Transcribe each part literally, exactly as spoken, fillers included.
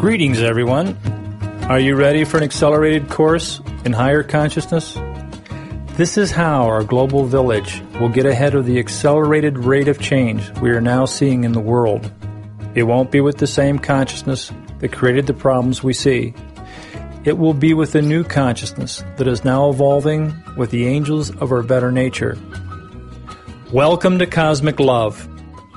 Greetings, everyone. Are you ready for an accelerated course in higher consciousness? This is how our global village will get ahead of the accelerated rate of change we are now seeing in the world. It won't be with the same consciousness that created the problems we see. It will be with a new consciousness that is now evolving with the angels of our better nature. Welcome to Cosmic Love.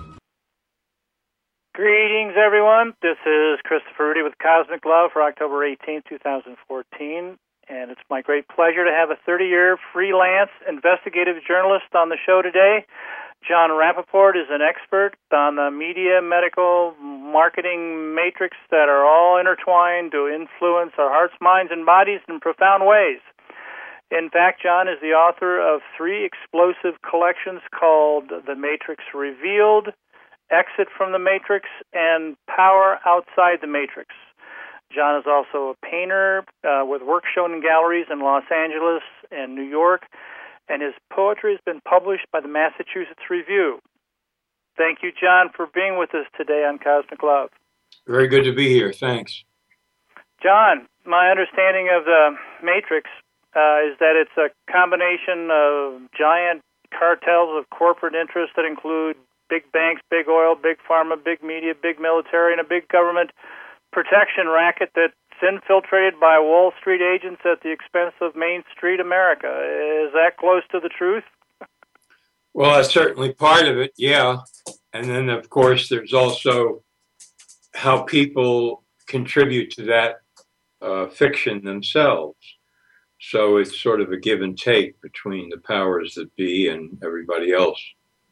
Greetings, everyone. This is Christopher Rudy with Cosmic Love for October eighteenth, twenty fourteen, and it's my great pleasure to have a thirty-year freelance investigative journalist on the show today. Jon Rappoport is an expert on the media, medical, marketing matrix that are all intertwined to influence our hearts, minds, and bodies in profound ways. In fact, Jon is the author of three explosive collections called The Matrix Revealed, Exit from the Matrix, and Power Outside the Matrix. Jon is also a painter uh, with work shown in galleries in Los Angeles and New York, and his poetry has been published by the Massachusetts Review. Thank you, Jon, for being with us today on Cosmic Love. Very good to be here. Thanks. Jon, my understanding of the Matrix uh, is that it's a combination of giant cartels of corporate interests that include big banks, big oil, big pharma, big media, big military, and a big government protection racket that's infiltrated by Wall Street agents at the expense of Main Street America. Is that close to the truth? Well, that's certainly part of it, yeah. And then, of course, there's also how people contribute to that uh, fiction themselves. So it's sort of a give and take between the powers that be and everybody else.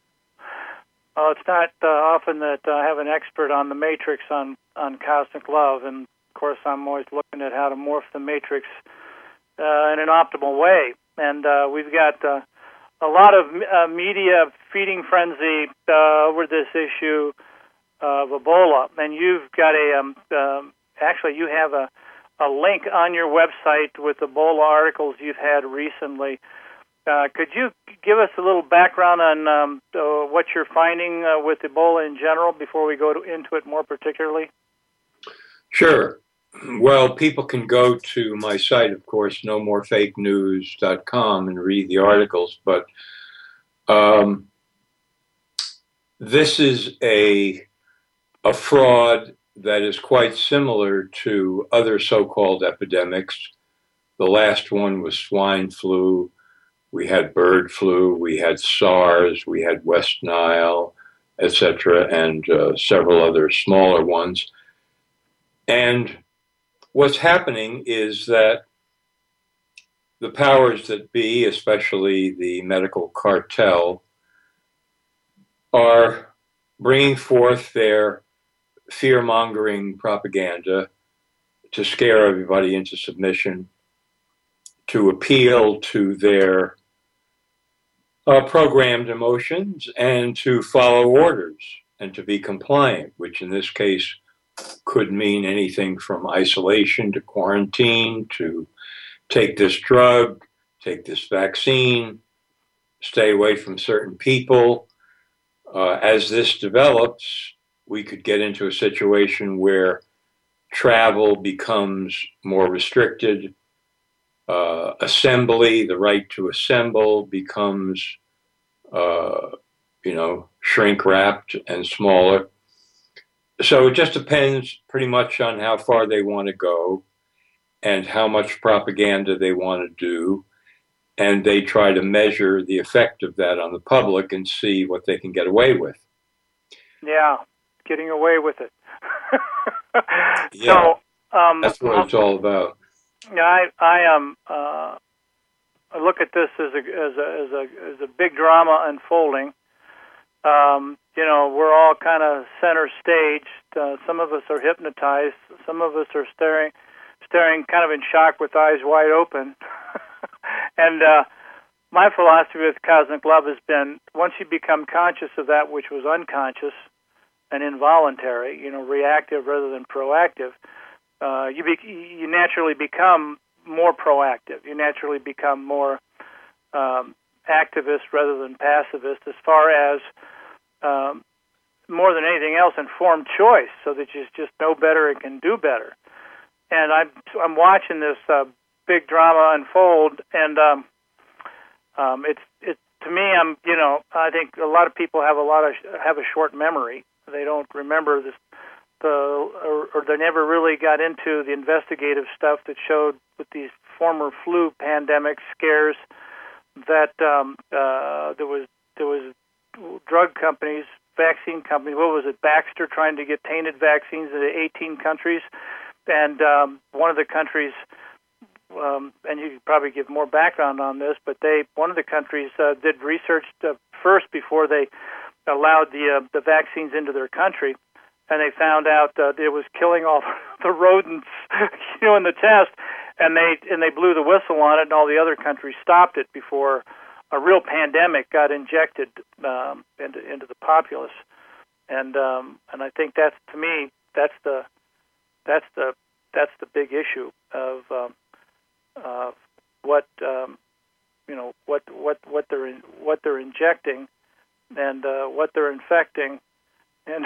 Oh, it's not uh, often that uh, I have an expert on the Matrix on, on Cosmic Love, and of course I'm always looking at how to morph the Matrix uh, in an optimal way. And uh, we've got uh, a lot of uh, media feeding frenzy uh, over this issue of Ebola, and you've got a, um, uh, actually you have a, a link on your website with Ebola articles you've had recently. Uh, could you give us a little background on um, uh, what you're finding uh, with Ebola in general before we go to, into it more particularly? Sure. Well, people can go to my site, of course, no more fake news dot com, and read the articles. But um, this is a, a fraud that is quite similar to other so-called epidemics. The last one was swine flu. We had bird flu, we had SARS, we had West Nile, et cetera, and uh, several other smaller ones. And what's happening is that the powers that be, especially the medical cartel, are bringing forth their fear-mongering propaganda to scare everybody into submission, to appeal to their uh, programmed emotions and to follow orders and to be compliant, which in this case could mean anything from isolation to quarantine, to take this drug, take this vaccine, stay away from certain people. Uh, as this develops, we could get into a situation where travel becomes more restricted. Uh, assembly, the right to assemble becomes, uh, you know, shrink-wrapped and smaller. So it just depends pretty much on how far they want to go and how much propaganda they want to do. And they try to measure the effect of that on the public and see what they can get away with. Yeah, getting away with it. Yeah, so, um, that's what it's all about. Yeah, I I um uh, I look at this as a as a as a as a big drama unfolding. Um, you know, we're all kind of center stage. Uh, some of us are hypnotized. Some of us are staring staring kind of in shock with eyes wide open. and uh, my philosophy with Cosmic Love has been, once you become conscious of that which was unconscious and involuntary, you know, reactive rather than proactive, Uh, you be, you naturally become more proactive. You naturally become more um, activist rather than pacifist as far as um, more than anything else, informed choice, so that you just know better and can do better. And I'm I'm watching this uh, big drama unfold, and um, um, it's it to me. I'm you know I think a lot of people have a lot of have a short memory. They don't remember this, the or, or they never really got into the investigative stuff that showed with these former flu pandemic scares that um, uh, there was there was drug companies, vaccine companies. What was it? Baxter trying to get tainted vaccines into eighteen countries. And um, one of the countries, um, and you could probably give more background on this, but they one of the countries uh, did research uh, first before they allowed the uh, the vaccines into their country, and they found out that it was killing all the rodents, you know, in the test, and they and they blew the whistle on it, and all the other countries stopped it before a real pandemic got injected um, into into the populace, and um, and I think that's to me that's the That's the that's the big issue of um, uh, what um, you know what what what they're in, what they're injecting and uh, what they're infecting and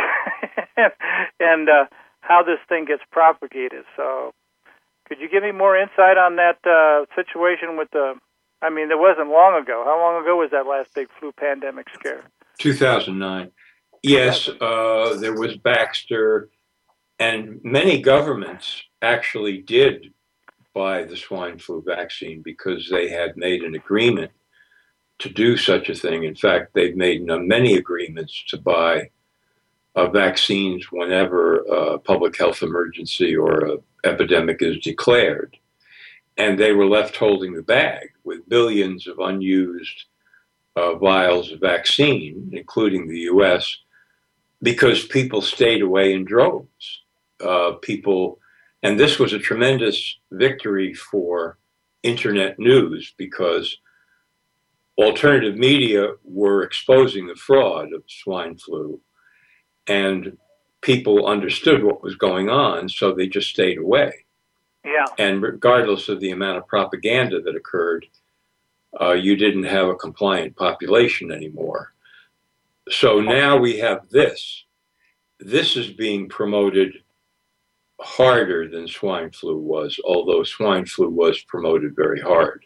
and uh, how this thing gets propagated. So, could you give me more insight on that uh, situation with the? I mean, it wasn't long ago. How long ago was that last big flu pandemic scare? two thousand nine. Yes, uh, there was Baxter. And many governments actually did buy the swine flu vaccine because they had made an agreement to do such a thing. In fact, they've made many agreements to buy uh, vaccines whenever a public health emergency or an epidemic is declared. And they were left holding the bag with billions of unused uh, vials of vaccine, including the U S, because people stayed away in droves. Uh, people, and this was a tremendous victory for internet news because alternative media were exposing the fraud of swine flu, and people understood what was going on, so they just stayed away. Yeah. And regardless of the amount of propaganda that occurred, uh, you didn't have a compliant population anymore. So now we have this. This is being promoted harder than swine flu was, although swine flu was promoted very hard.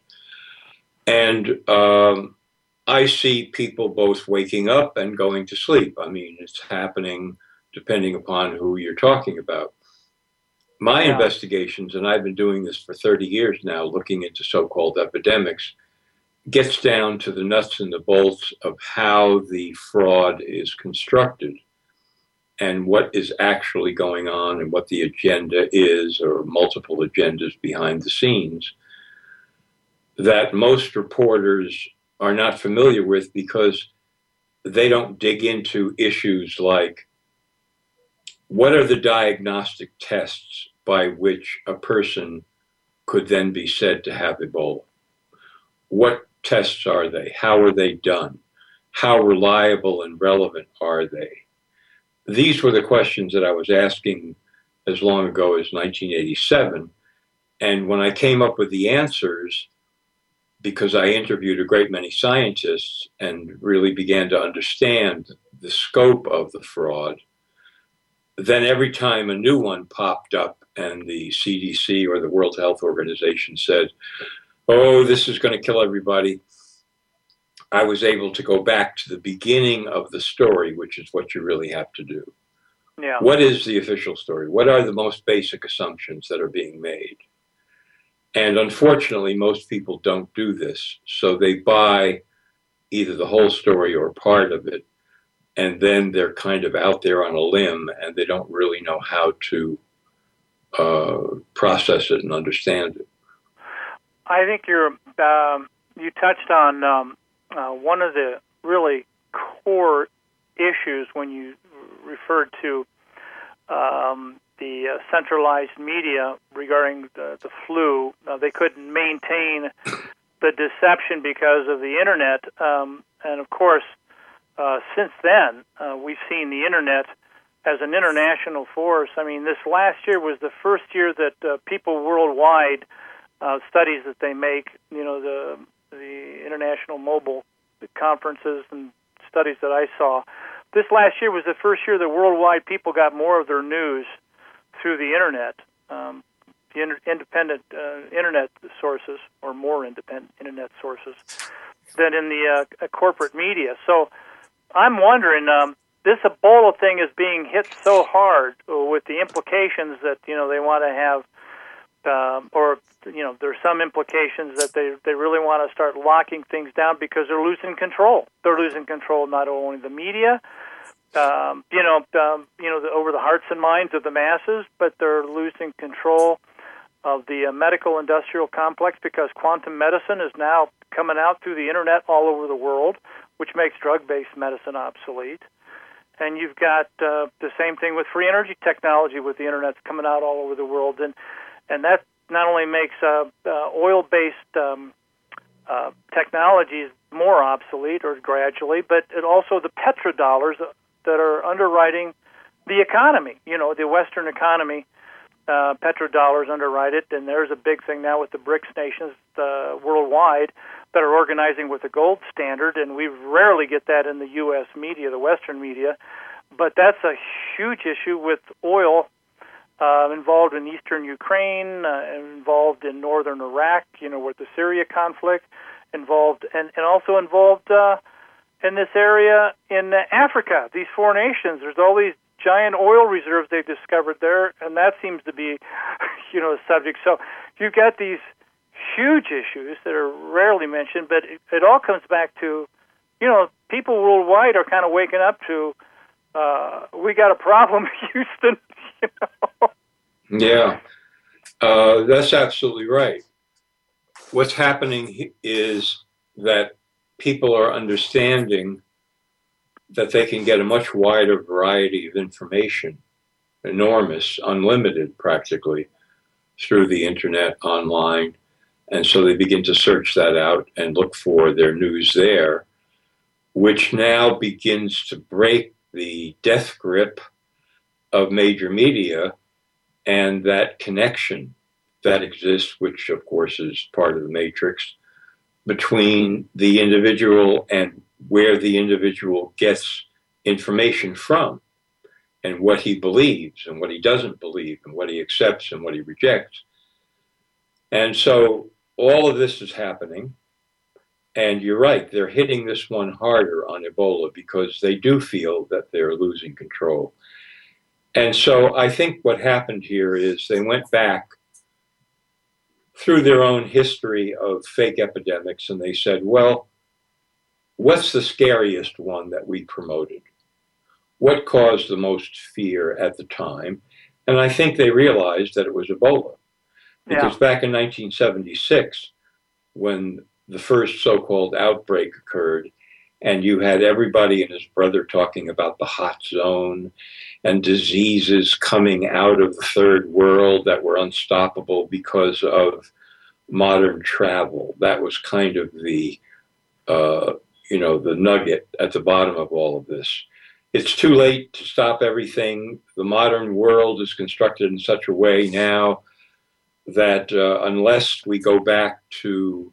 And um, I see people both waking up and going to sleep. I mean, it's happening depending upon who you're talking about. My yeah. investigations, and I've been doing this for thirty years now, looking into so-called epidemics, gets down to the nuts and the bolts of how the fraud is constructed and what is actually going on and what the agenda is, or multiple agendas behind the scenes, that most reporters are not familiar with because they don't dig into issues like, what are the diagnostic tests by which a person could then be said to have Ebola? What tests are they? How are they done? How reliable and relevant are they? These were the questions that I was asking as long ago as nineteen eighty-seven. And when I came up with the answers, because I interviewed a great many scientists and really began to understand the scope of the fraud, then every time a new one popped up and the C D C or the World Health Organization said, oh, this is going to kill everybody, I was able to go back to the beginning of the story, which is what you really have to do. Yeah. What is the official story? What are the most basic assumptions that are being made? And unfortunately, most people don't do this. So they buy either the whole story or part of it, and then they're kind of out there on a limb, and they don't really know how to uh, process it and understand it. I think you're um, you touched on um, uh, one of the really core issues when you referred to um, the uh, centralized media regarding the, the flu. Uh, they couldn't maintain the deception because of the internet, um, and of course, uh, since then, uh, we've seen the internet as an international force. I mean, this last year was the first year that uh, people worldwide, uh, studies that they make, you know, the the international mobile conferences and studies that I saw, this last year was the first year that worldwide people got more of their news through the internet, um, the inter- independent uh, internet sources, or more independent internet sources, than in the uh, corporate media. So I'm wondering, um, this Ebola thing is being hit so hard with the implications that, you know, they want to have, um, or, you know, there's some implications that they, they really want to start locking things down because they're losing control. They're losing control not only the media, um, you know, um, you know, the, over the hearts and minds of the masses, but they're losing control of the uh, medical industrial complex, because quantum medicine is now coming out through the internet all over the world, which makes drug-based medicine obsolete. And you've got uh, the same thing with free energy technology, with the internet coming out all over the world, and and that not only makes uh, uh, oil-based um, uh, technologies more obsolete, or gradually, but it also the petrodollars that are underwriting the economy. You know, the Western economy. Uh, petrodollars underwrite it, and there's a big thing now with the BRICS nations uh, worldwide that are organizing with the gold standard, and we rarely get that in the U S media, the Western media, but that's a huge issue with oil uh, involved in eastern Ukraine, uh, involved in northern Iraq, you know, with the Syria conflict, involved, and, and also involved uh, in this area in Africa, these four nations. There's all these giant oil reserves they've discovered there, and that seems to be, you know, a subject. So you've got these huge issues that are rarely mentioned, but it, it all comes back to, you know, people worldwide are kind of waking up to, uh, we got a problem, Houston. You know? Yeah, uh, that's absolutely right. What's happening is that people are understanding that they can get a much wider variety of information, enormous, unlimited practically, through the internet, online. And so they begin to search that out and look for their news there, which now begins to break the death grip of major media and that connection that exists, which of course is part of the matrix, between the individual and where the individual gets information from, and what he believes and what he doesn't believe, and what he accepts and what he rejects. And so all of this is happening, and you're right, they're hitting this one harder on Ebola because they do feel that they're losing control. And so I think what happened here is they went back through their own history of fake epidemics, and they said, well, what's the scariest one that we promoted? What caused the most fear at the time? And I think they realized that it was Ebola. Because yeah. Back in nineteen seventy-six, when the first so-called outbreak occurred, and you had everybody and his brother talking about the hot zone and diseases coming out of the third world that were unstoppable because of modern travel. That was kind of the, uh, you know, the nugget at the bottom of all of this. It's too late to stop everything. The modern world is constructed in such a way now that uh, unless we go back to,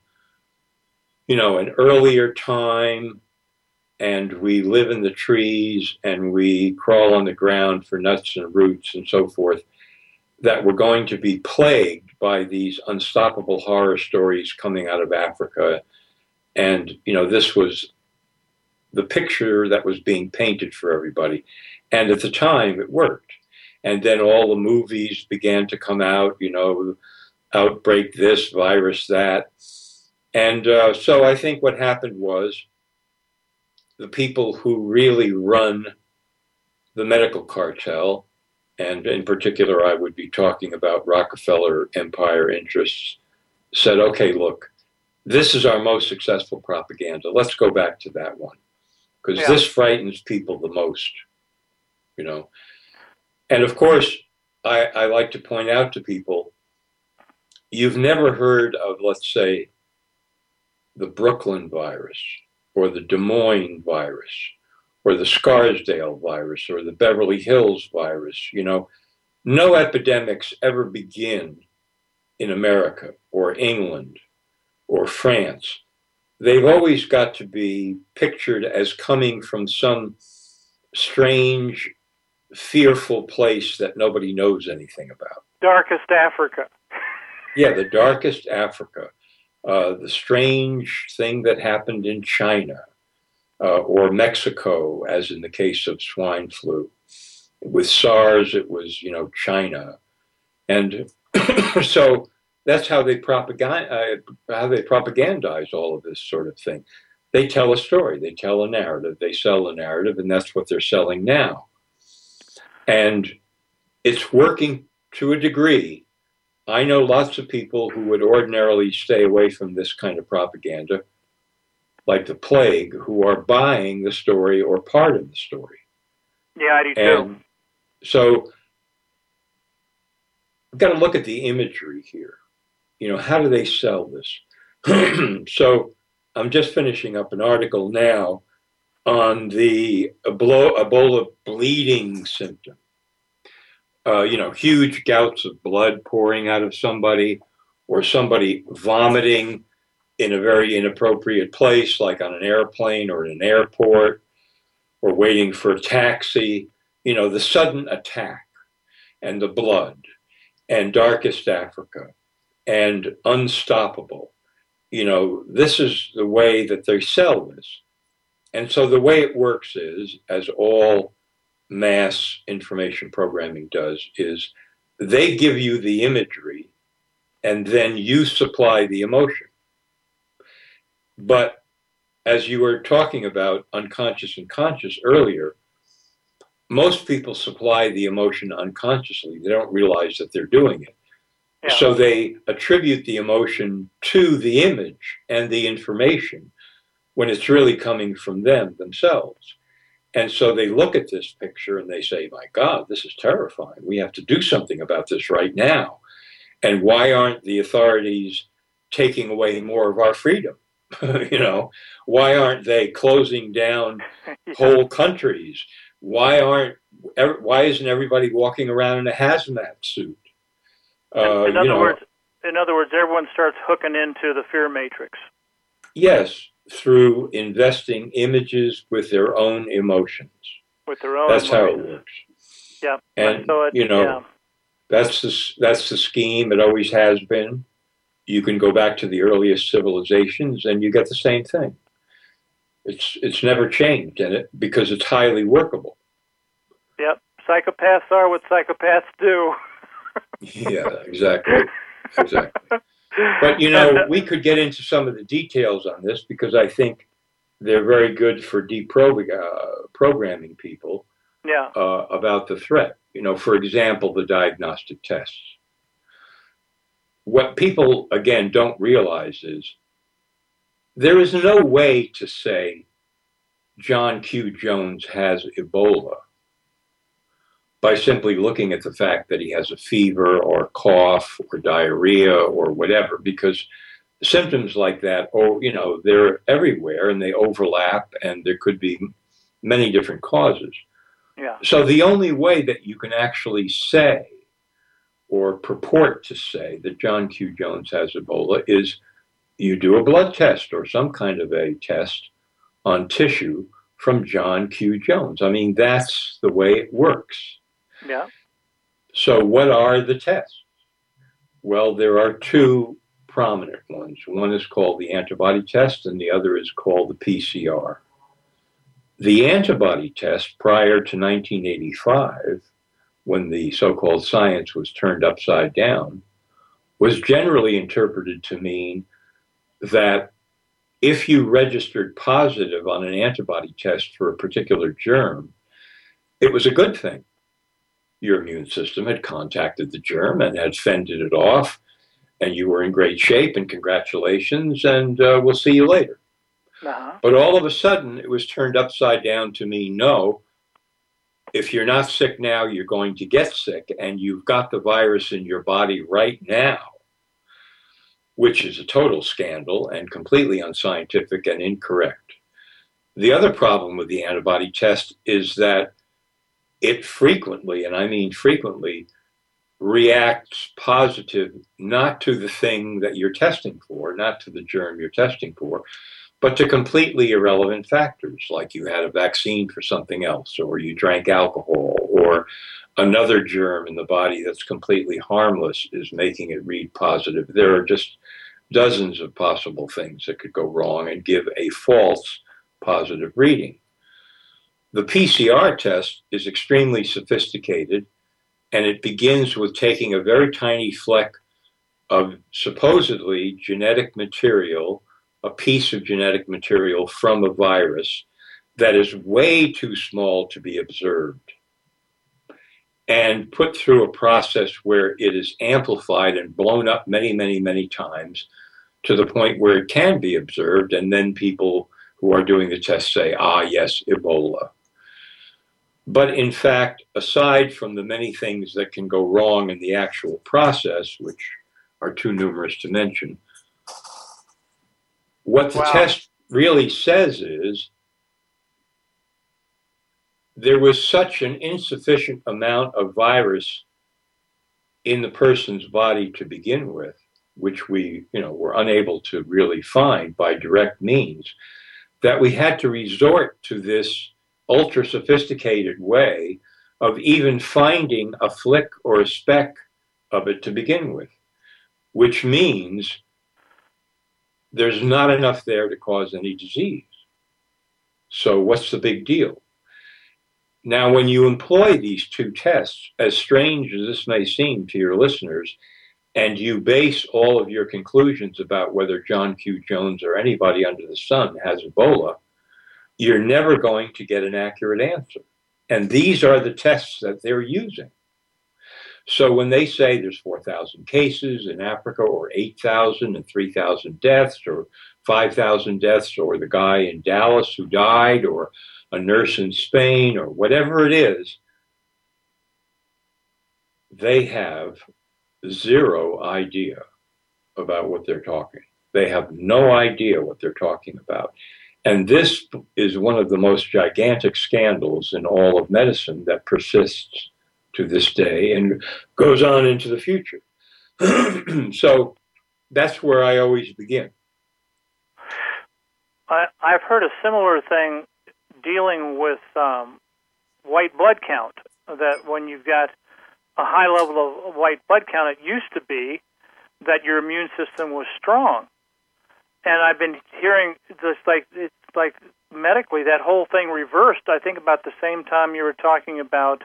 you know, an earlier time, and we live in the trees and we crawl on the ground for nuts and roots and so forth, that we're going to be plagued by these unstoppable horror stories coming out of Africa. And, you know, this was the picture that was being painted for everybody. And at the time, it worked. And then all the movies began to come out, you know, outbreak this, virus that. And uh, so I think what happened was the people who really run the medical cartel, and in particular I would be talking about Rockefeller empire interests, said, okay, look, this is our most successful propaganda. Let's go back to that one, because yeah. this frightens people the most, you know. And of course, I, I like to point out to people, you've never heard of, let's say, the Brooklyn virus, or the Des Moines virus, or the Scarsdale virus, or the Beverly Hills virus. You know, no epidemics ever begin in America, or England, or France. They've always got to be pictured as coming from some strange, fearful place that nobody knows anything about. Darkest Africa. Yeah, the darkest Africa. Uh, the strange thing that happened in China uh, or Mexico, as in the case of swine flu. With SARS, it was, you know, China. And so that's how they propaganda, uh, how they propagandize all of this sort of thing. They tell a story, they tell a narrative, they sell a narrative, and that's what they're selling now. And it's working to a degree. I know lots of people who would ordinarily stay away from this kind of propaganda, like the plague, who are buying the story or part of the story. Yeah, I do and too. So we've got to look at the imagery here. You know, how do they sell this? So I'm just finishing up an article now on the Ebola bleeding symptom. Uh, you know, huge gouts of blood pouring out of somebody, or somebody vomiting in a very inappropriate place, like on an airplane or in an airport, or waiting for a taxi. You know, the sudden attack, and the blood, and Darkest Africa, and Unstoppable. You know, this is the way that they sell this. And so the way it works is, as all mass information programming does, is they give you the imagery and then you supply the emotion. But as you were talking about unconscious and conscious earlier, most people supply the emotion unconsciously. They don't realize that they're doing it. Yeah. So they attribute the emotion to the image and the information when it's really coming from them themselves. And so they look at this picture and they say, my God, this is terrifying. We have to do something about this right now. And why aren't the authorities taking away more of our freedom? You know, why aren't they closing down yeah. whole countries? Why aren't, why isn't everybody walking around in a hazmat suit? Uh, in other you know, words, in other words, everyone starts hooking into the fear matrix. Yes, through investing images with their own emotions. With their own. That's emotions. how it works. Yeah, and so it, you know, yeah. that's the that's the scheme. It always has been. You can go back to the earliest civilizations, and you get the same thing. It's it's never changed, and it because it's highly workable. Yep, psychopaths are what psychopaths do. Yeah, exactly, exactly. But, you know, we could get into some of the details on this because I think they're very good for deprogramming uh, people yeah. uh, about the threat. You know, for example, the diagnostic tests. What people, again, don't realize is there is no way to say John Q. Jones has Ebola by simply looking at the fact that he has a fever or cough or diarrhea or whatever, because symptoms like that, or, you know, they're everywhere and they overlap and there could be many different causes. Yeah. So the only way that you can actually say or purport to say that John Q. Jones has Ebola is you do a blood test or some kind of a test on tissue from John Q. Jones. I mean, that's the way it works. Yeah. So what are the tests? Well, there are two prominent ones. One is called the antibody test and the other is called the P C R. The antibody test prior to nineteen eighty-five, when the so-called science was turned upside down, was generally interpreted to mean that if you registered positive on an antibody test for a particular germ, it was a good thing. Your immune system had contacted the germ and had fended it off, and you were in great shape, and congratulations, and uh, we'll see you later. Uh-huh. But all of a sudden, it was turned upside down to mean, no, if you're not sick now, you're going to get sick, and you've got the virus in your body right now, which is a total scandal and completely unscientific and incorrect. The other problem with the antibody test is that it frequently, and I mean frequently, reacts positive, not to the thing that you're testing for, not to the germ you're testing for, but to completely irrelevant factors, like you had a vaccine for something else, or you drank alcohol, or another germ in the body that's completely harmless is making it read positive. There are just dozens of possible things that could go wrong and give a false positive reading. The P C R test is extremely sophisticated, and it begins with taking a very tiny fleck of supposedly genetic material, a piece of genetic material from a virus that is way too small to be observed, and put through a process where it is amplified and blown up many, many, many times to the point where it can be observed. And then people who are doing the test say, ah, yes, Ebola. But in fact, aside from the many things that can go wrong in the actual process, which are too numerous to mention, what the wow. test really says is there was such an insufficient amount of virus in the person's body to begin with, which we, you know, were unable to really find by direct means, that we had to resort to this ultra sophisticated way of even finding a flick or a speck of it to begin with, which means there's not enough there to cause any disease. So what's the big deal? Now, when you employ these two tests, as strange as this may seem to your listeners, and you base all of your conclusions about whether John Q. Jones or anybody under the sun has Ebola, you're never going to get an accurate answer. And these are the tests that they're using. So when they say there's four thousand cases in Africa, or eight thousand and three thousand deaths, or five thousand deaths, or the guy in Dallas who died, or a nurse in Spain, or whatever it is, they have zero idea about what they're talking. They have no idea what they're talking about. And this is one of the most gigantic scandals in all of medicine that persists to this day and goes on into the future. So that's where I always begin. I, I've heard a similar thing dealing with um, white blood count, that when you've got a high level of white blood count, it used to be that your immune system was strong. And I've been hearing this, like, it's like medically, that whole thing reversed, I think, about the same time you were talking about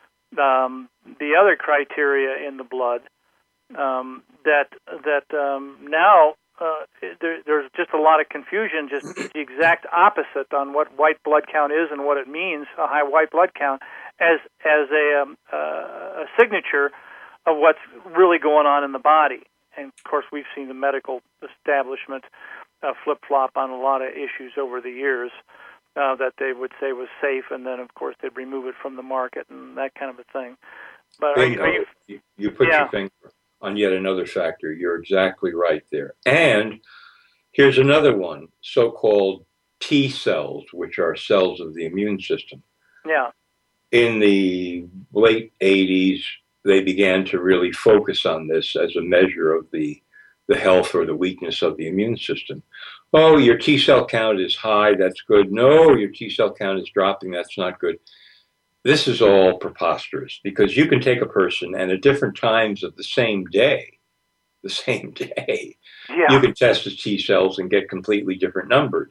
um, the other criteria in the blood, um, that that um, now uh, there, there's just a lot of confusion, just the exact opposite on what white blood count is and what it means, a high white blood count, as as a, um, uh, a signature of what's really going on in the body. And, of course, we've seen the medical establishment uh, flip-flop on a lot of issues over the years uh, that they would say was safe, and then, of course, they'd remove it from the market and that kind of a thing. But are you, are you, you, you put yeah. your finger on yet another factor. You're exactly right there. And here's another one, so-called T cells, which are cells of the immune system. Yeah. In the late eighties, they began to really focus on this as a measure of the, the health or the weakness of the immune system. Oh, your T cell count is high, that's good. No, your T cell count is dropping, that's not good. This is all preposterous, because you can take a person and at different times of the same day, the same day, yeah. you can test the T cells and get completely different numbers.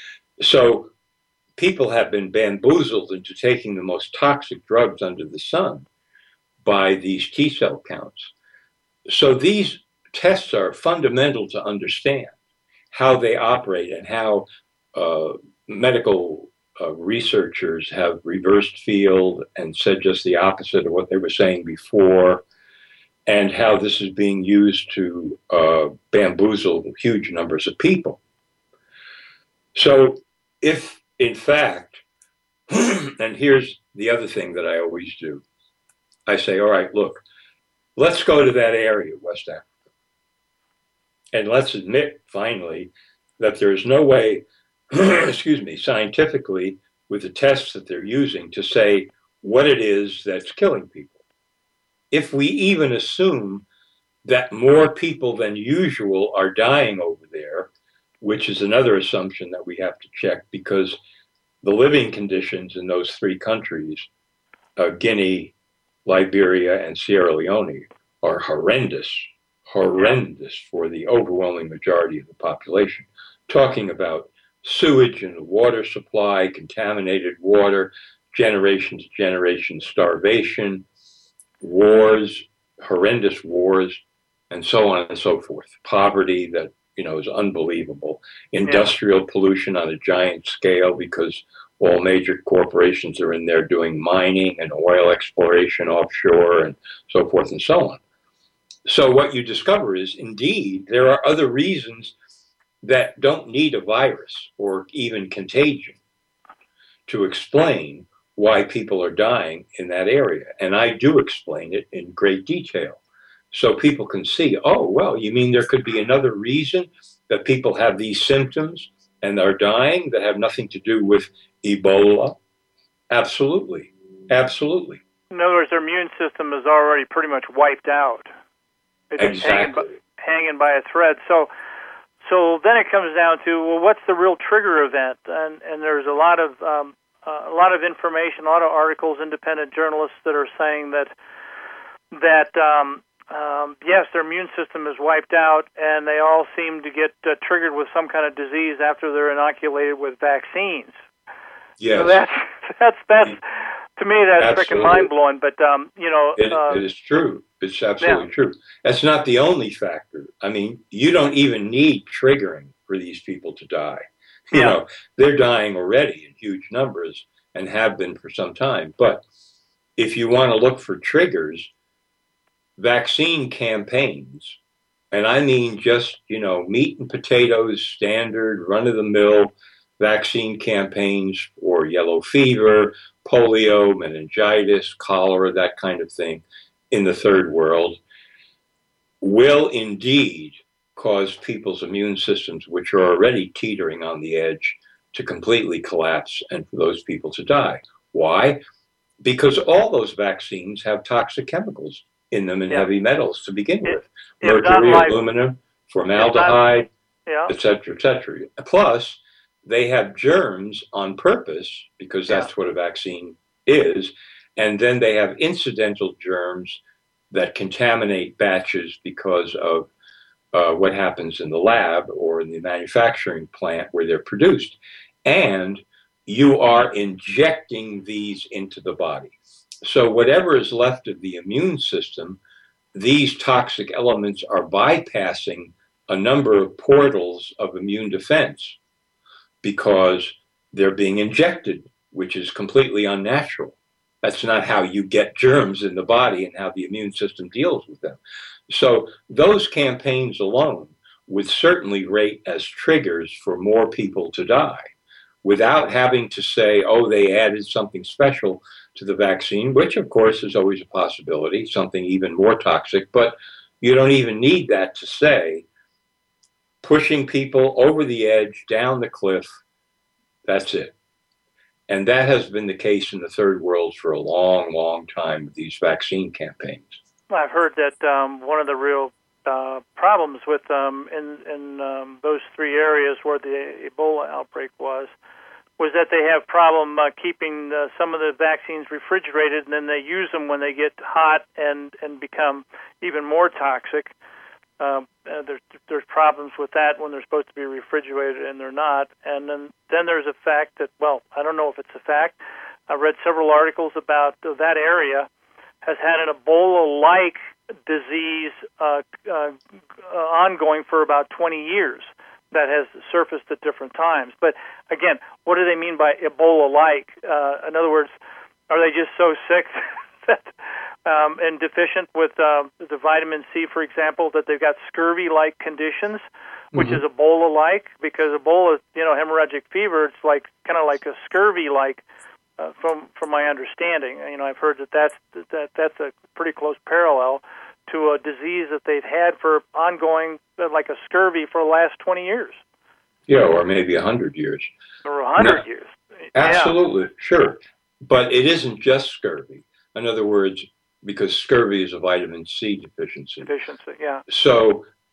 So people have been bamboozled into taking the most toxic drugs under the sun by these T cell counts. So these tests are fundamental to understand how they operate and how uh, medical uh, researchers have reversed field and said just the opposite of what they were saying before, and how this is being used to uh, bamboozle huge numbers of people. So if, in fact, and here's the other thing that I always do, I say, all right, look, let's go to that area, West Africa, and let's admit, finally, that there is no way, excuse me, scientifically, with the tests that they're using, to say what it is that's killing people. If we even assume that more people than usual are dying over there, which is another assumption that we have to check, because the living conditions in those three countries, uh, Guinea, Liberia, and Sierra Leone, are horrendous, horrendous for the overwhelming majority of the population. Talking about sewage and the water supply, contaminated water, generations, generations, starvation, wars, horrendous wars, and so on and so forth. Poverty that, you know, is unbelievable. Industrial yeah. pollution on a giant scale, because all major corporations are in there doing mining and oil exploration offshore and so forth and so on. So what you discover is, indeed, there are other reasons that don't need a virus or even contagion to explain why people are dying in that area. And I do explain it in great detail, so people can see, oh, well, you mean there could be another reason that people have these symptoms and are dying that have nothing to do with Ebola? Absolutely. Absolutely. In other words, their immune system is already pretty much wiped out. It's exactly. hanging by, hanging by a thread. So so then it comes down to, well, what's the real trigger event? And and there's a lot of um, uh, a lot of information, a lot of articles, independent journalists that are saying that that um, um, yes, their immune system is wiped out, and they all seem to get uh, triggered with some kind of disease after they're inoculated with vaccines. Yes. So that's that's that's to me that's freaking mind blowing. But um, you know, it, uh, it is true. It's absolutely yeah. true. That's not the only factor. I mean, you don't even need triggering for these people to die. You yeah. know, they're dying already in huge numbers and have been for some time. But if you want to look for triggers, vaccine campaigns, and I mean just, you know, meat and potatoes, standard, run-of-the-mill vaccine campaigns for yellow fever, polio, meningitis, cholera, that kind of thing in the third world, will indeed cause people's immune systems, which are already teetering on the edge, to completely collapse and for those people to die. Why? Because all those vaccines have toxic chemicals in them and yeah. heavy metals to begin it, with. Mercury, like, aluminum, formaldehyde, yeah. et cetera, et cetera. Plus, they have germs on purpose, because that's yeah. what a vaccine is. And then they have incidental germs that contaminate batches because of uh, what happens in the lab or in the manufacturing plant where they're produced. And you are injecting these into the body. So whatever is left of the immune system, these toxic elements are bypassing a number of portals of immune defense because they're being injected, which is completely unnatural. That's not how you get germs in the body and how the immune system deals with them. So those campaigns alone would certainly rate as triggers for more people to die, without having to say, oh, they added something special to the vaccine, which of course is always a possibility, something even more toxic, but you don't even need that to say pushing people over the edge, down the cliff, that's it. And that has been the case in the third world for a long, long time with these vaccine campaigns. Well, I've heard that um, one of the real uh, problems with um, in, in um, those three areas where the Ebola outbreak was, was that they have problem uh, keeping uh, some of the vaccines refrigerated, and then they use them when they get hot and, and become even more toxic. Uh, uh, there's there's problems with that when they're supposed to be refrigerated and they're not. And then, then there's a fact that, well, I don't know if it's a fact. I read several articles about uh, that area has had an Ebola-like disease uh, uh, uh, ongoing for about twenty years that has surfaced at different times. But again, what do they mean by Ebola-like? Uh, in other words, are they just so sick that um, and deficient with uh, the vitamin C, for example, that they've got scurvy-like conditions, which mm-hmm. is Ebola-like? Because Ebola, you know, hemorrhagic fever, it's like kind of like a scurvy-like. Uh, from from my understanding, you know, I've heard that that's that that's a pretty close parallel to a disease that they've had for ongoing, like a scurvy, for the last twenty years. Yeah, or maybe a hundred years. Or a hundred years. Absolutely, yeah. Sure, but it isn't just scurvy. In other words, because scurvy is a vitamin C deficiency. Deficiency, yeah. So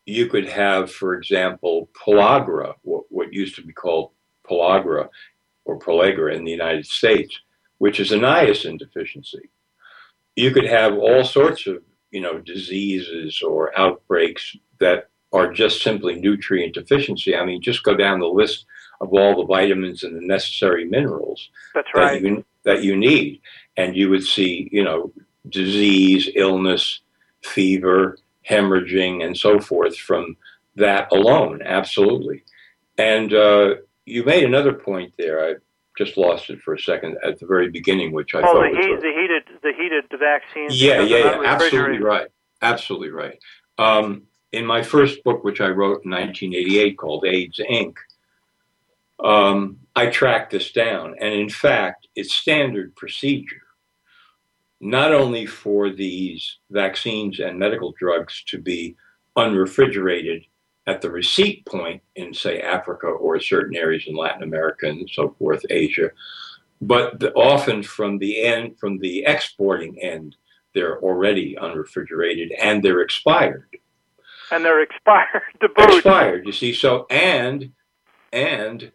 you could have, for example, pellagra, what, what used to be called pellagra or pellagra in the United States, which is a niacin deficiency. You could have all sorts of, you know, diseases or outbreaks that are just simply nutrient deficiency. I mean, just go down the list of all the vitamins and the necessary minerals That's right. that you, that you need. And you would see, you know, disease, illness, fever, hemorrhaging, and so forth from that alone. Absolutely. And uh, you made another point there. I just lost it for a second at the very beginning, which I oh, thought the was heat, the heated, the heated vaccines. yeah, yeah, because they're yeah, not absolutely refrigerated. right, absolutely right. Um, in my first book, which I wrote in nineteen eighty-eight, called AIDS Incorporated, um, I tracked this down, and in fact, it's standard procedure, not only for these vaccines and medical drugs to be unrefrigerated at the receipt point in, say, Africa or certain areas in Latin America and so forth, Asia, but the, often from the end, from the exporting end, they're already unrefrigerated and they're expired. And they're expired to boot. Expired, you see. So, and, and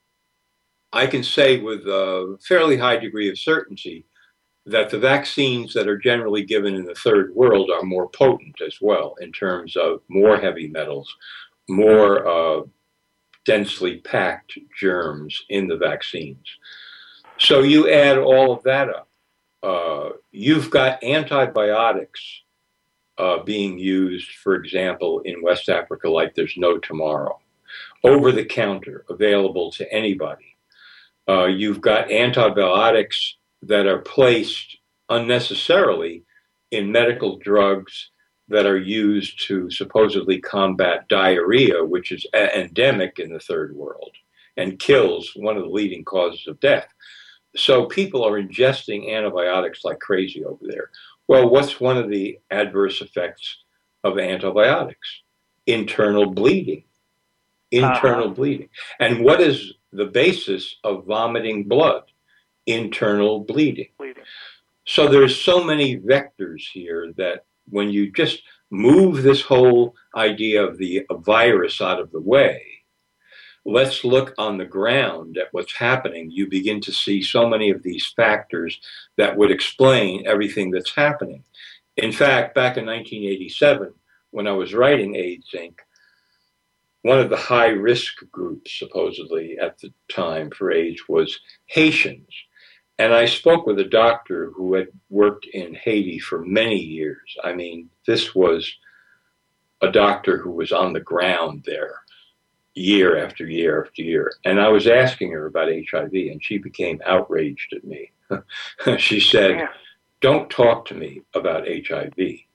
I can say with a fairly high degree of certainty that the vaccines that are generally given in the third world are more potent as well in terms of more heavy metals, more uh, densely packed germs in the vaccines. So you add all of that up. Uh, you've got antibiotics uh, being used, for example, in West Africa like there's no tomorrow, over the counter, available to anybody. Uh, you've got antibiotics that are placed unnecessarily in medical drugs that are used to supposedly combat diarrhea, which is a- endemic in the third world and kills, one of the leading causes of death. So people are ingesting antibiotics like crazy over there. Well, what's one of the adverse effects of antibiotics? Internal bleeding. Internal uh-huh. bleeding. And what is the basis of vomiting blood? Internal bleeding. bleeding. So there's so many vectors here that when you just move this whole idea of the virus out of the way, let's look on the ground at what's happening. You begin to see so many of these factors that would explain everything that's happening. In fact, back in nineteen eighty-seven, when I was writing AIDS Incorporated, one of the high-risk groups, supposedly, at the time for AIDS was Haitians. And I spoke with a doctor who had worked in Haiti for many years. I mean, this was a doctor who was on the ground there year after year after year. And I was asking her about H I V, and she became outraged at me. She said, yeah. Don't talk to me about H I V.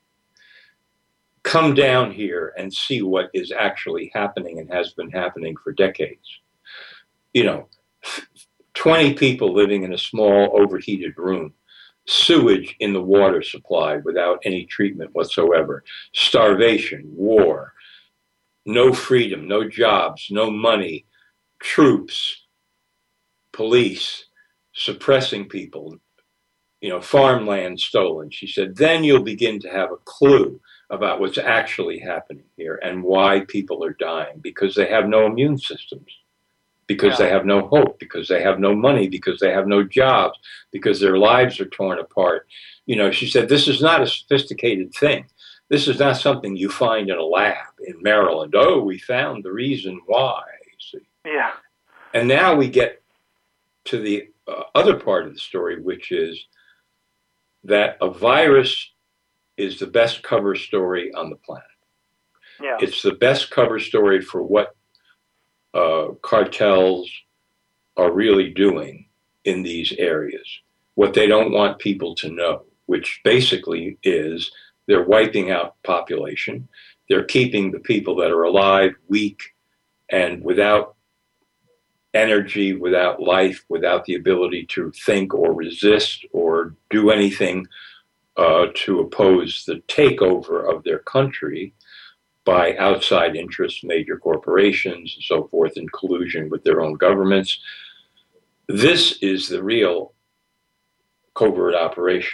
Come down here and see what is actually happening and has been happening for decades. You know, twenty people living in a small overheated room, sewage in the water supply without any treatment whatsoever, starvation, war, no freedom, no jobs, no money, troops, police, suppressing people, you know, farmland stolen. She said, then you'll begin to have a clue about what's actually happening here and why people are dying, because they have no immune systems, because yeah. they have no hope, because they have no money, because they have no jobs, because their lives are torn apart. You know, she said, this is not a sophisticated thing. This is not something you find in a lab in Maryland. Oh, we found the reason why. See? Yeah. And now we get to the uh, other part of the story, which is that a virus is the best cover story on the planet. Yeah. It's the best cover story for what uh, cartels are really doing in these areas, what they don't want people to know, which basically is they're wiping out population. They're keeping the people that are alive weak and without energy, without life, without the ability to think or resist or do anything uh, to oppose the takeover of their country by outside interests, major corporations, and so forth, in collusion with their own governments. This is the real covert operation.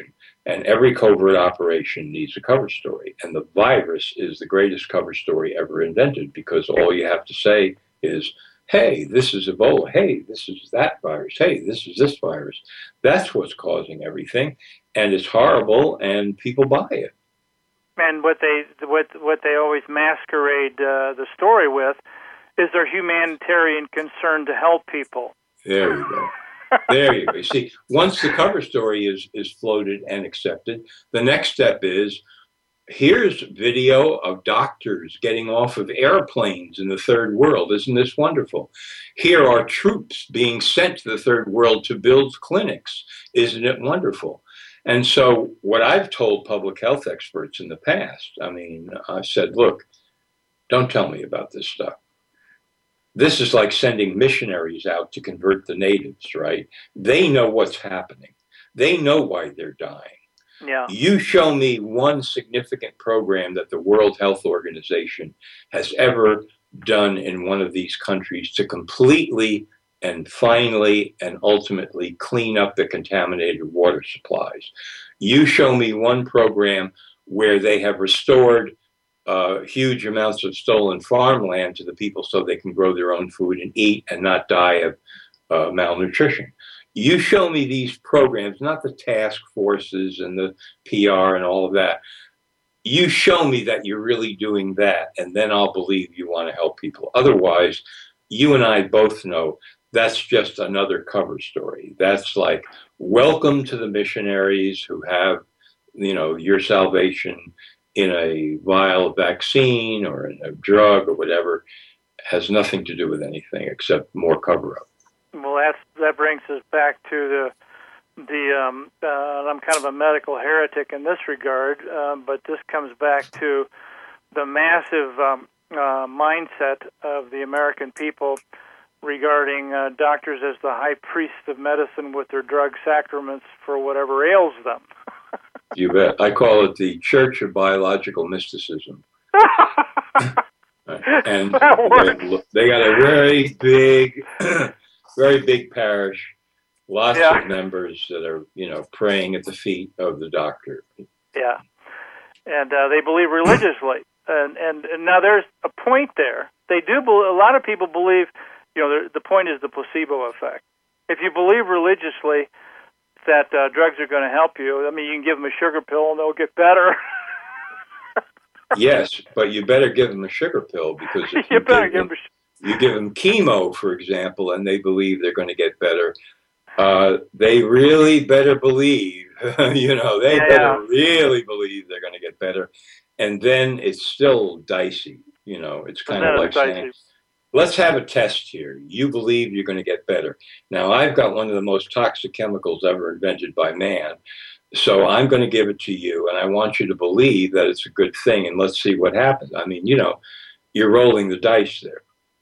And every covert operation needs a cover story. And the virus is the greatest cover story ever invented, because all you have to say is, hey, this is Ebola. Hey, this is that virus. Hey, this is this virus. That's what's causing everything. And it's horrible, and people buy it. And what they what what they always masquerade uh, the story with is their humanitarian concern to help people. There you go. There you go. See, once the cover story is, is floated and accepted, the next step is, here's video of doctors getting off of airplanes in the third world. Isn't this wonderful? Here are troops being sent to the third world to build clinics. Isn't it wonderful? And so what I've told public health experts in the past, I mean, I said, look, don't tell me about this stuff. This is like sending missionaries out to convert the natives, right? They know what's happening. They know why they're dying. Yeah. You show me one significant program that the World Health Organization has ever done in one of these countries to completely and finally and ultimately clean up the contaminated water supplies. You show me one program where they have restored Uh, huge amounts of stolen farmland to the people so they can grow their own food and eat and not die of uh, malnutrition. You show me these programs, not the task forces and the P R and all of that. You show me that you're really doing that, and then I'll believe you want to help people. Otherwise, you and I both know that's just another cover story. That's like, welcome to the missionaries who have, you know, your salvation in a vial vaccine or in a drug or whatever. Has nothing to do with anything except more cover-up. Well, that's, that brings us back to the, the um, uh, I'm kind of a medical heretic in this regard, uh, but this comes back to the massive um, uh, mindset of the American people regarding uh, doctors as the high priests of medicine with their drug sacraments for whatever ails them. You bet. I call it the Church of Biological Mysticism. And they, they got a very big, very big parish, lots yeah. of members that are, you know, praying at the feet of the doctor. Yeah, and uh, they believe religiously, and, and and now there's a point there. They do. Be- a lot of people believe, you know, the, the point is the placebo effect. If you believe religiously that uh, drugs are going to help you, I mean, you can give them a sugar pill and they'll get better. Yes, but you better give them a sugar pill, because if you, you, better give give them, them you give them chemo, for example, and they believe they're going to get better, uh, they really better believe, you know, they yeah. better really believe they're going to get better. And then it's still dicey, you know, it's kind of like saying, let's have a test here. You believe you're going to get better. Now, I've got one of the most toxic chemicals ever invented by man. So I'm going to give it to you, and I want you to believe that it's a good thing, and let's see what happens. I mean, you know, you're rolling the dice there.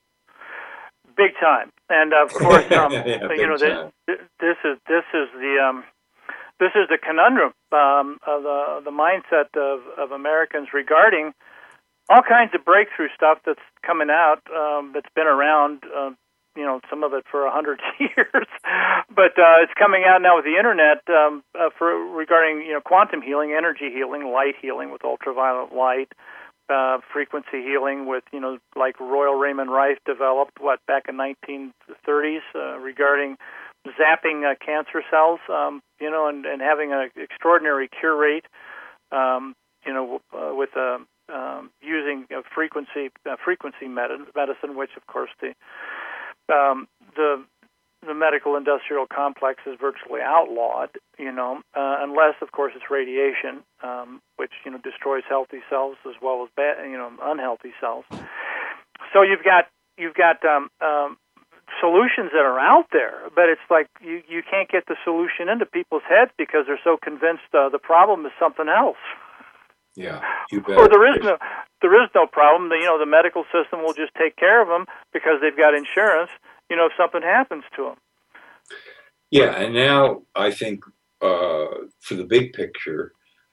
Big time. And of course, um, yeah, you know, this, this is this is the um, this is the conundrum um, of the the mindset of, of Americans regarding all kinds of breakthrough stuff that's coming out, um, that's been around, uh, you know, some of it for a hundred years, but uh, it's coming out now with the internet um, uh, for regarding, you know, quantum healing, energy healing, light healing with ultraviolet light, uh, frequency healing with, you know, like Royal Raymond Rife developed, what, back in nineteen thirties uh, regarding zapping uh, cancer cells, um, you know, and, and having an extraordinary cure rate, um, you know, uh, with a Um, using a frequency uh, frequency med- medicine, which of course the um, the the medical industrial complex is virtually outlawed. You know, uh, unless of course it's radiation, um, which you know destroys healthy cells as well as bad, you know, unhealthy cells. So you've got you've got um, um, solutions that are out there, but it's like you, you can't get the solution into people's heads because they're so convinced uh, the problem is something else. Yeah, you bet. Or there is no, there is no problem. The, you know, the medical system will just take care of them because they've got insurance. You know, if something happens to them. Yeah, and now I think uh, for the big picture,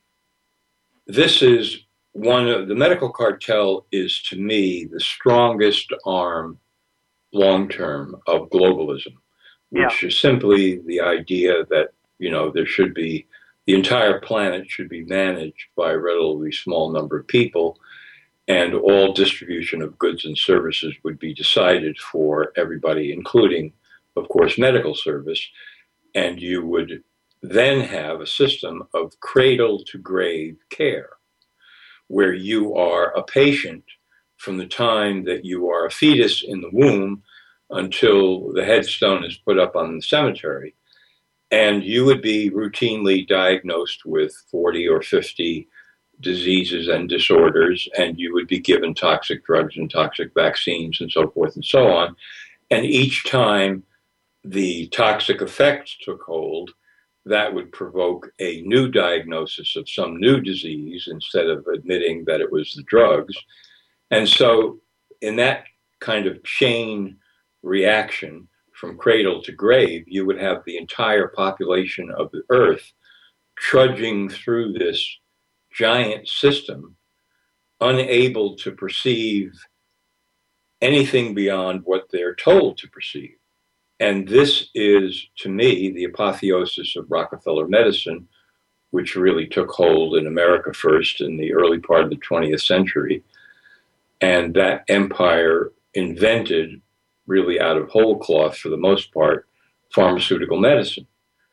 this is one of the medical cartel is to me the strongest arm, long term, of globalism, which yeah. is simply the idea that you know there should be the entire planet should be managed by a relatively small number of people, and all distribution of goods and services would be decided for everybody, including, of course, medical service. And you would then have a system of cradle to grave care, where you are a patient from the time that you are a fetus in the womb until the headstone is put up on the cemetery. And you would be routinely diagnosed with forty or fifty diseases and disorders, and you would be given toxic drugs and toxic vaccines and so forth and so on. And each time the toxic effects took hold, that would provoke a new diagnosis of some new disease instead of admitting that it was the drugs. And so in that kind of chain reaction from cradle to grave, you would have the entire population of the earth trudging through this giant system, unable to perceive anything beyond what they're told to perceive. And this is, to me, the apotheosis of Rockefeller medicine, which really took hold in America first in the early part of the twentieth century. And that empire invented, really out of whole cloth for the most part, pharmaceutical medicine.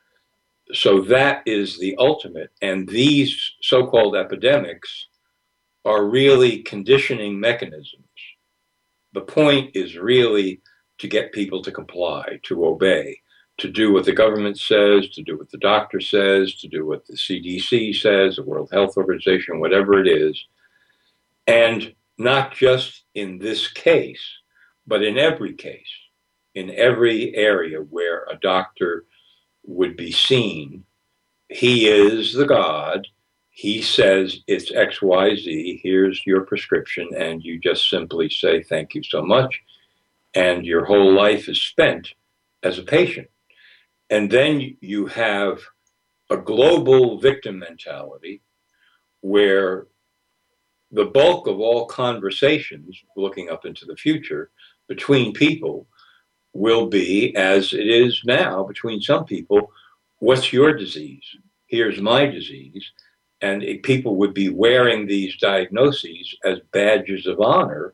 So that is the ultimate. And these so-called epidemics are really conditioning mechanisms. The point is really to get people to comply, to obey, to do what the government says, to do what the doctor says, to do what the C D C says, the World Health Organization, whatever it is. And not just in this case, but in every case, in every area where a doctor would be seen, he is the God. He says it's X Y Z, here's your prescription, and you just simply say, thank you so much. And your whole life is spent as a patient. And then you have a global victim mentality where the bulk of all conversations looking up into the future between people will be, as it is now between some people, what's your disease? Here's my disease. And it, people would be wearing these diagnoses as badges of honor.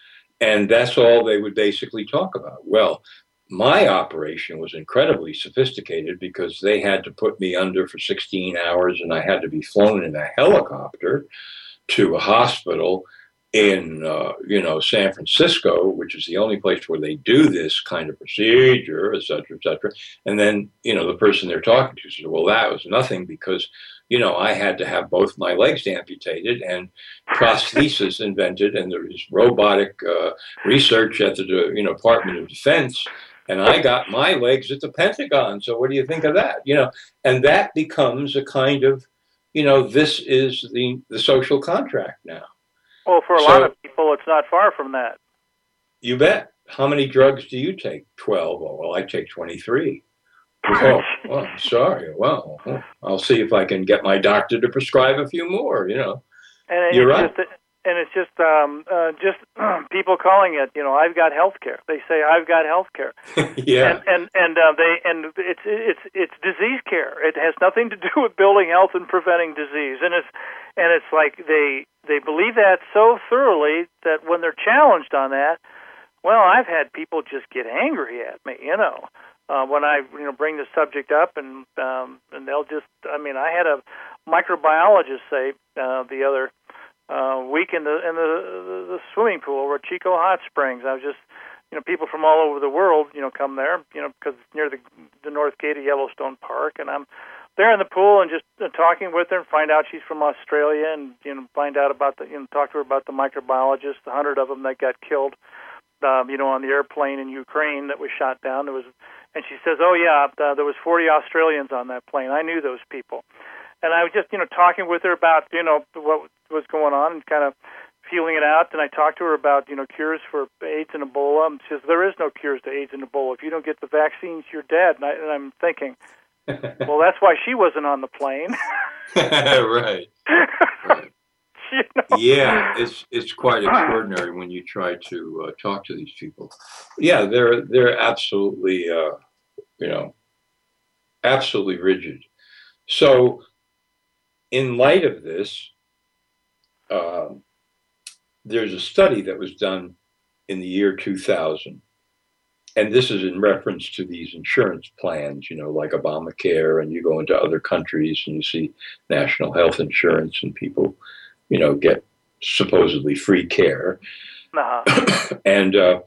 And that's all they would basically talk about. Well, my operation was incredibly sophisticated because they had to put me under for sixteen hours and I had to be flown in a helicopter to a hospital in, uh, you know, San Francisco, which is the only place where they do this kind of procedure, et cetera, et cetera. And then, you know, the person they're talking to said, well, that was nothing because, you know, I had to have both my legs amputated and prosthesis invented, and there was robotic uh, research at the, you know, Department of Defense, and I got my legs at the Pentagon. So what do you think of that? You know, and that becomes a kind of, you know, this is the, the social contract now. Well, for a so, lot of people, it's not far from that. You bet. How many drugs do you take? twelve. Oh, well, I take twenty-three. Oh, well, I'm sorry. Well, I'll see if I can get my doctor to prescribe a few more, you know. And You're it's right. Just, and it's just um, uh, just uh, people calling it, you know, I've got health care. They say, I've got health care. Yeah. And and, and uh, they and it's it's it's disease care. It has nothing to do with building health and preventing disease. And it's and it's like they they believe that so thoroughly that when they're challenged on that, well, I've had people just get angry at me, you know. Uh, when I, you know, bring the subject up, and um, and they'll just, I mean, I had a microbiologist say uh, the other uh, week in the in the, the, the swimming pool over at Chico Hot Springs. I was just, you know, people from all over the world, you know, come there, you know, because it's near the the north gate of Yellowstone Park, and I'm there in the pool and just uh, talking with her and find out she's from Australia, and you know, find out about the, you know, talk to her about the microbiologists, the hundred of them that got killed, um, you know, on the airplane in Ukraine that was shot down. There was. And she says, oh, yeah, uh, there was forty Australians on that plane. I knew those people. And I was just, you know, talking with her about, you know, what was going on and kind of feeling it out. And I talked to her about, you know, cures for AIDS and Ebola. And she says, there is no cures to AIDS and Ebola. If you don't get the vaccines, you're dead. And, I, and I'm thinking, well, that's why she wasn't on the plane. Right. Right. You know? Yeah, it's it's quite extraordinary when you try to uh, talk to these people. Yeah, they're they're absolutely, uh, you know, absolutely rigid. So in light of this, uh, there's a study that was done in the year two thousand. And this is in reference to these insurance plans, you know, like Obamacare, and you go into other countries and you see national health insurance and people, you know, get supposedly free care. Uh-huh. and uh,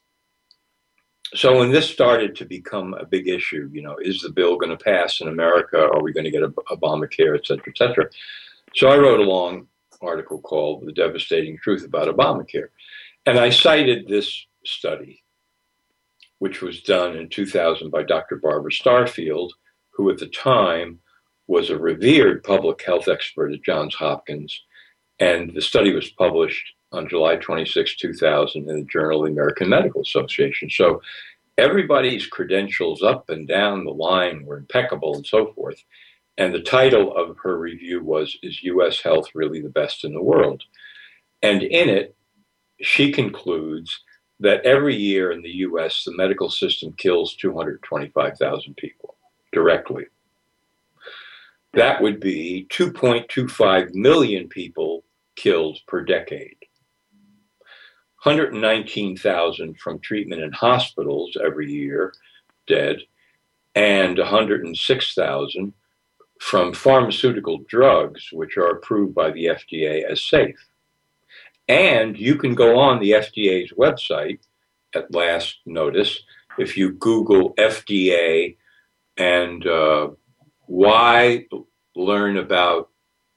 so when this started to become a big issue, you know, is the bill going to pass in America? Are we going to get a, Obamacare, et cetera, et cetera? So I wrote a long article called The Devastating Truth About Obamacare. And I cited this study, which was done in two thousand by Doctor Barbara Starfield, who at the time was a revered public health expert at Johns Hopkins. And the study was published on July twenty-sixth, two thousand in the Journal of the American Medical Association. So everybody's credentials up and down the line were impeccable and so forth. And the title of her review was, Is U S Health Really the Best in the World? And in it, she concludes that every year in the U S, the medical system kills two hundred twenty-five thousand people directly. That would be two point two five million people killed per decade. one hundred nineteen thousand from treatment in hospitals every year dead, and one hundred six thousand from pharmaceutical drugs, which are approved by the F D A as safe. And you can go on the F D A's website at last notice. If you Google F D A and uh, why learn about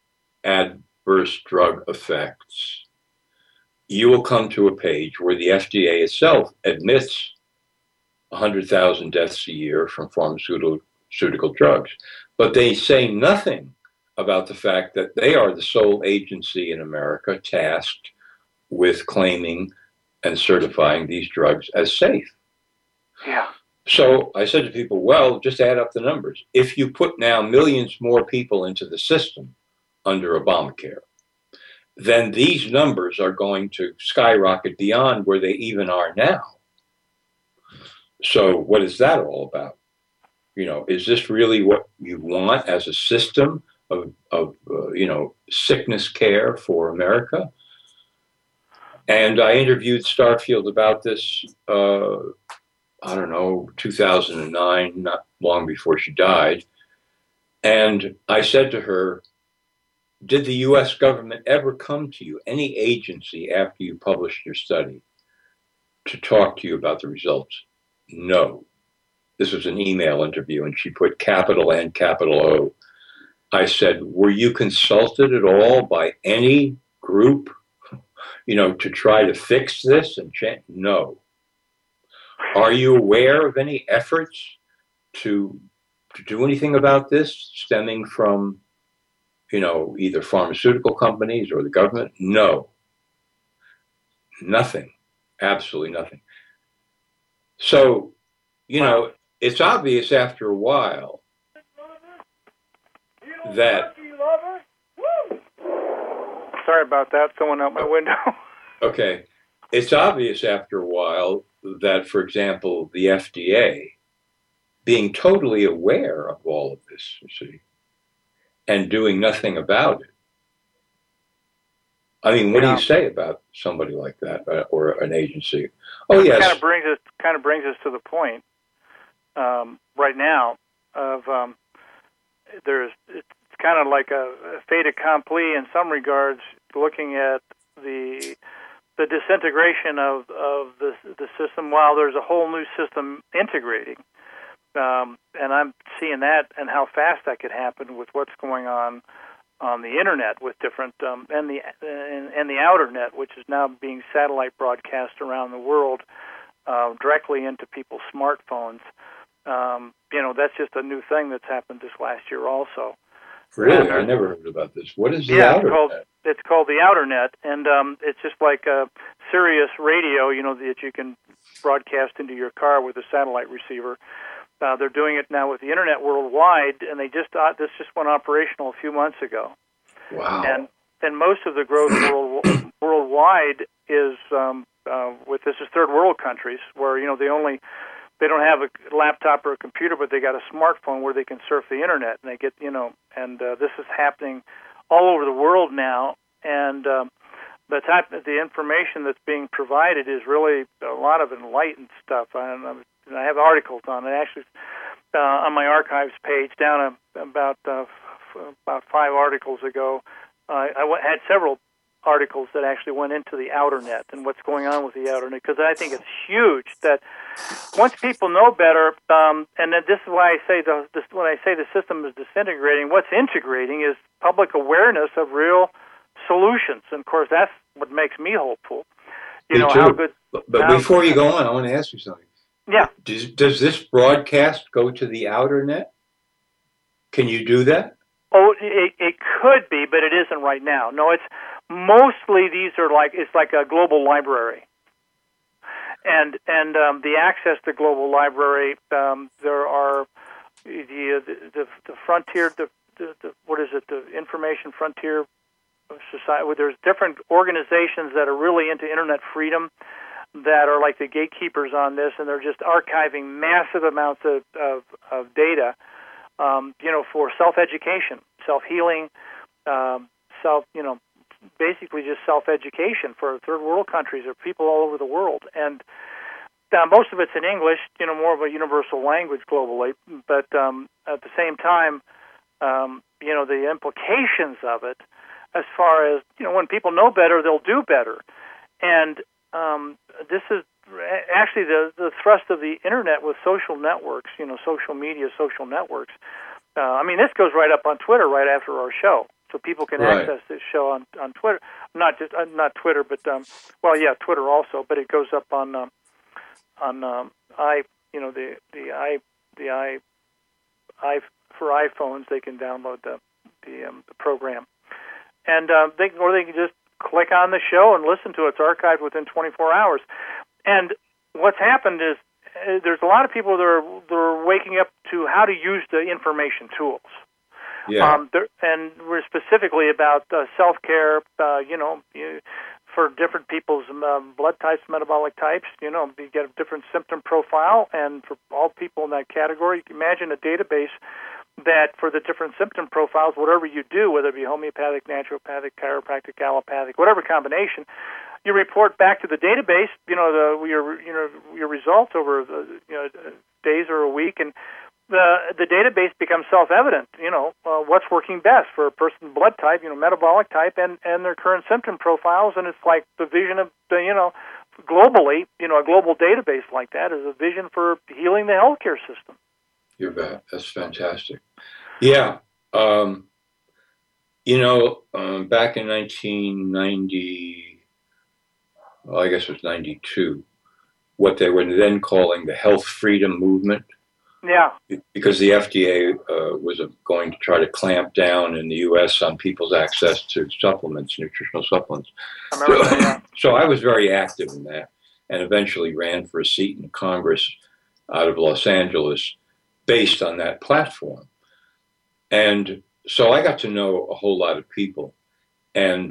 adverse drug effects, you will come to a page where the F D A itself admits one hundred thousand deaths a year from pharmaceutical drugs. But they say nothing about the fact that they are the sole agency in America tasked with claiming and certifying these drugs as safe. Yeah. So I said to people, well, just add up the numbers. If you put now millions more people into the system under Obamacare, then these numbers are going to skyrocket beyond where they even are now. So what is that all about? You know, is this really what you want as a system of, of uh, you know, sickness care for America? And I interviewed Starfield about this, uh, I don't know, two thousand nine, not long before she died. And I said to her, did the U S government ever come to you, any agency, after you published your study, to talk to you about the results? No. This was an email interview, and she put capital N, capital O. I said, were you consulted at all by any group, you know, to try to fix this and change? No. Are you aware of any efforts to, to do anything about this stemming from, you know, either pharmaceutical companies or the government? No. Nothing. Absolutely nothing. So, you wow. know, it's obvious after a while that... Sorry about that. Someone out my window. Okay. It's obvious after a while that, for example, the F D A, being totally aware of all of this, you see, and doing nothing about it. I mean, what yeah. do you say about somebody like that, uh, or an agency? Oh, yes. It kind of brings us kind of brings us to the point um, right now of um, there's it's kind of like a, a fait accompli in some regards, looking at the the disintegration of of the the system while there's a whole new system integrating. Um, and I'm seeing that and how fast that could happen with what's going on on the internet with different um, and the and, and the outer net, which is now being satellite broadcast around the world uh, directly into people's smartphones. Um, you know, that's just a new thing that's happened this last year also. Really, I never heard about this. What is the yeah, outer it's called, net? It's called the outer net, and um, it's just like a Sirius radio, you know, that you can broadcast into your car with a satellite receiver. Uh, they're doing it now with the internet worldwide, and they just uh, this just went operational a few months ago. Wow! And and most of the growth world, worldwide is um, uh, with this is third world countries, where you know the only they don't have a laptop or a computer, but they got a smartphone where they can surf the internet, and they get, you know, and uh, this is happening all over the world now, and um, the type of the information that's being provided is really a lot of enlightened stuff. I, I have articles on it, actually, uh, on my archives page, down a, about uh, f- about five articles ago. Uh, I w- had several articles that actually went into the outer net and what's going on with the outer net, because I think it's huge that once people know better, um, and then this is why I say the this, when I say the system is disintegrating, what's integrating is public awareness of real solutions, and of course that's what makes me hopeful. You me know too. how good. But, but how, before you go on, I want to ask you something. Yeah. Does, does this broadcast go to the outer net? Can you do that? Oh, it, it could be, but it isn't right now. No, it's mostly these are like it's like a global library, and and um, the access to global library. Um, there are the the, the frontier, the, the, the what is it? The Information Frontier Society. Where there's different organizations that are really into internet freedom, that are like the gatekeepers on this, and they're just archiving massive amounts of of, of data. Um, you know, for self-education, self-healing, um, self, you know, basically just self-education for third world countries or people all over the world. And uh, most of it's in English, you know, more of a universal language globally. But um, at the same time, um, you know, the implications of it, as far as, you know, when people know better, they'll do better. And um, this is actually the, the thrust of the internet with social networks, you know, social media, social networks. Uh, I mean, this goes right up on Twitter right after our show, so people can right. access this show on, on Twitter. Not just uh, not Twitter, but um, well, yeah, Twitter also, but it goes up on um, on um, i you know the the i the i i for iPhones they can download the the, um, the program, and uh, they or they can just click on the show and listen to it. It's archived within twenty-four hours. And what's happened is uh, there's a lot of people that are, that are waking up to how to use the information tools. Yeah. Um, there, and we're specifically about uh, self-care, uh, you know, you, for different people's um, blood types, metabolic types, you know, you get a different symptom profile. And for all people in that category, imagine a database that for the different symptom profiles, whatever you do, whether it be homeopathic, naturopathic, chiropractic, allopathic, whatever combination, you report back to the database, you know, the, your you know your results over the, you know, days or a week, and the the database becomes self-evident. You know, uh, what's working best for a person's blood type, you know, metabolic type, and, and their current symptom profiles, and it's like the vision of the, you know, globally, you know, a global database like that is a vision for healing the healthcare system. You bet. That's fantastic. Yeah. Um, you know, um, back in nineteen ninety. Well, I guess it was ninety-two, what they were then calling the health freedom movement. Yeah. Because the F D A uh, was uh, going to try to clamp down in the U S on people's access to supplements, nutritional supplements. I remember that, yeah. So I was very active in that and eventually ran for a seat in Congress out of Los Angeles based on that platform. And so I got to know a whole lot of people. And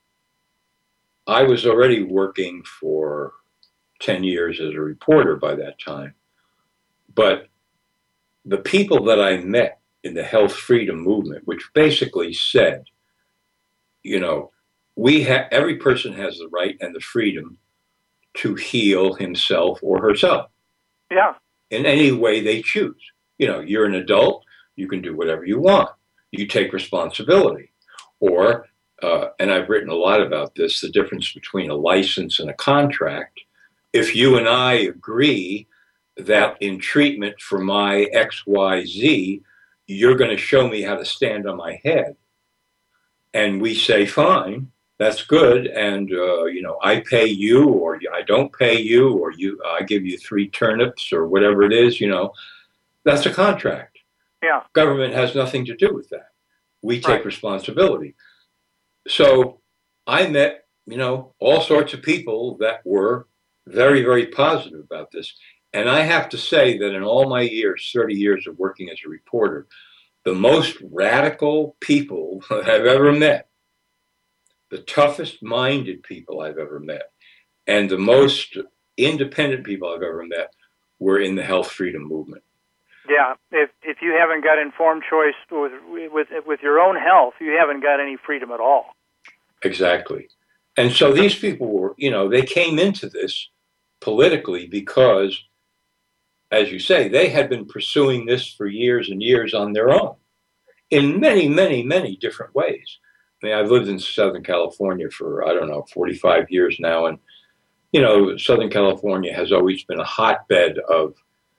I was already working for ten years as a reporter by that time. But the people that I met in the health freedom movement, which basically said, you know, we ha- every person has the right and the freedom to heal himself or herself. Yeah. In any way they choose. You know, you're an adult, you can do whatever you want. You take responsibility. Or Uh, and I've written a lot about this, the difference between a license and a contract. If you and I agree that in treatment for my X Y Z, you're going to show me how to stand on my head, and we say, fine, that's good, and, uh, you know, I pay you, or I don't pay you, or you, I give you three turnips, or whatever it is, you know, that's a contract. Yeah. Government has nothing to do with that. We take Right. responsibility. So I met, you know, all sorts of people that were very, very positive about this. And I have to say that in all my years, thirty years of working as a reporter, the most radical people I've ever met, the toughest minded people I've ever met, and the most independent people I've ever met were in the health freedom movement. Yeah, if if you haven't got informed choice with with with your own health, you haven't got any freedom at all. Exactly. And so these people were, you know, they came into this politically because, as you say, they had been pursuing this for years and years on their own in many, many, many different ways. I mean, I've lived in Southern California for, I don't know, forty-five years now. And, you know, Southern California has always been a hotbed of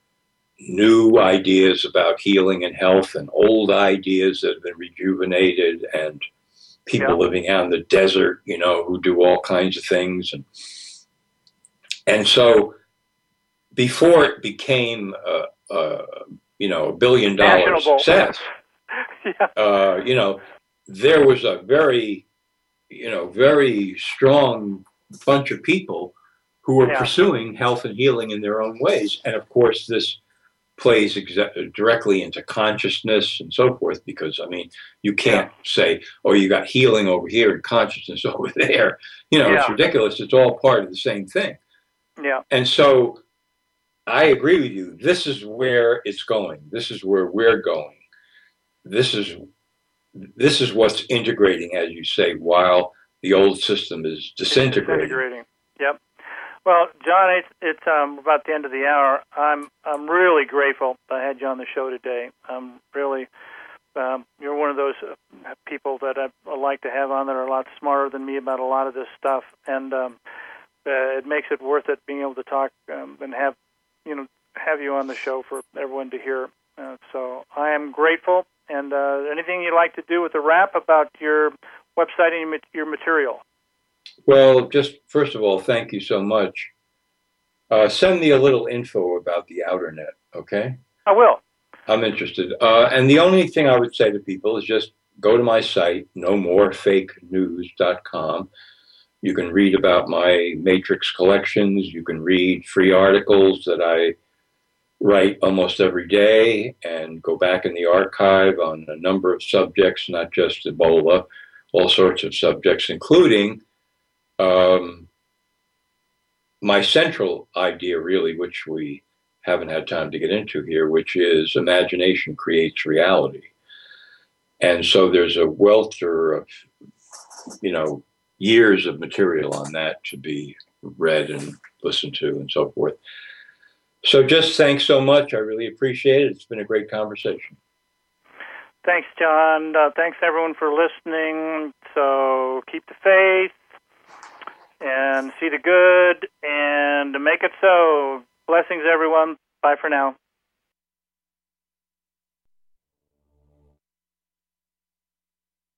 new ideas about healing and health and old ideas that have been rejuvenated, and people yeah. living out in the desert, you know, who do all kinds of things. And, and so before it became, uh, uh, you know, a billion dollar success, yeah. uh, you know, there was a very, you know, very strong bunch of people who were yeah. pursuing health and healing in their own ways. And of course, this plays exa- directly into consciousness and so forth, because, I mean, you can't yeah. say, oh, you got healing over here and consciousness over there. You know, yeah. it's ridiculous. It's all part of the same thing. Yeah. And so I agree with you. This is where it's going. This is where we're going. This is this is what's integrating, as you say, while the old system is disintegrating. disintegrating. Yep. Well, John, it's, it's um, about the end of the hour. I'm I'm really grateful I had you on the show today. I'm really um, you're one of those people that I, I like to have on that are a lot smarter than me about a lot of this stuff, and um, uh, it makes it worth it being able to talk um, and have you know have you on the show for everyone to hear. Uh, so I am grateful. And uh, anything you'd like to do with the wrap about your website and your material? Well, just first of all, thank you so much. Uh, send me a little info about the Outernet, okay? I will. I'm interested. Uh, and the only thing I would say to people is just go to my site, no more fake news dot com. You can read about my Matrix collections. You can read free articles that I write almost every day and go back in the archive on a number of subjects, not just Ebola, all sorts of subjects, including um, my central idea, really, which we haven't had time to get into here, which is imagination creates reality. And so there's a welter of, you know, years of material on that to be read and listened to and so forth. So just thanks so much. I really appreciate it. It's been a great conversation. Thanks, John. Uh, thanks, everyone, for listening. So keep the faith and see the good and make it so. Blessings, everyone. Bye for now.